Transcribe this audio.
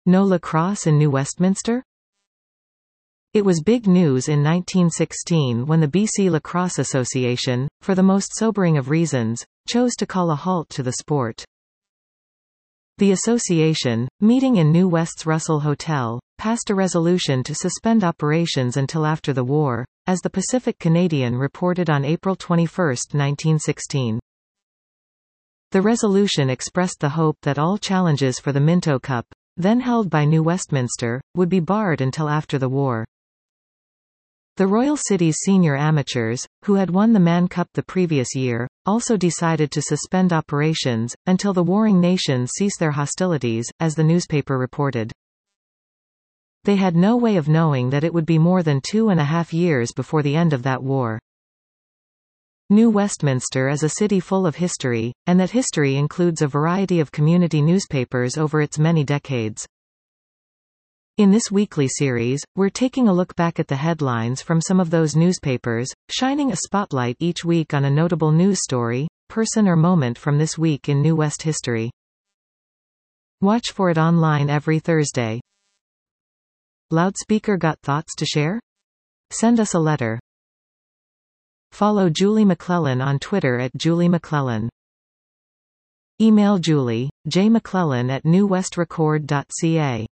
No lacrosse in New Westminster? It was big news in 1916 when the BC Lacrosse Association, for the most sobering of reasons, chose to call a halt to the sport. The association, meeting in New West's Russell Hotel, passed a resolution to suspend operations until after the war, as the Pacific Canadian reported on April 21, 1916. The resolution expressed the hope that all challenges for the Minto Cup, then held by New Westminster, would be barred until after the war. The Royal City's senior amateurs, who had won the Mann Cup the previous year, also decided to suspend operations, until the warring nations cease their hostilities, as the newspaper reported. They had no way of knowing that it would be more than 2.5 years before the end of that war. New Westminster is a city full of history, and that history includes a variety of community newspapers over its many decades. In this weekly series, we're taking a look back at the headlines from some of those newspapers, shining a spotlight each week on a notable news story, person or moment from this week in New West history. Watch for it online every Thursday. Loudspeaker got thoughts to share? Send us a letter. Follow Julie McClellan on Twitter at Julie McClellan. Email Julie, jmcclellan@newwestrecord.ca.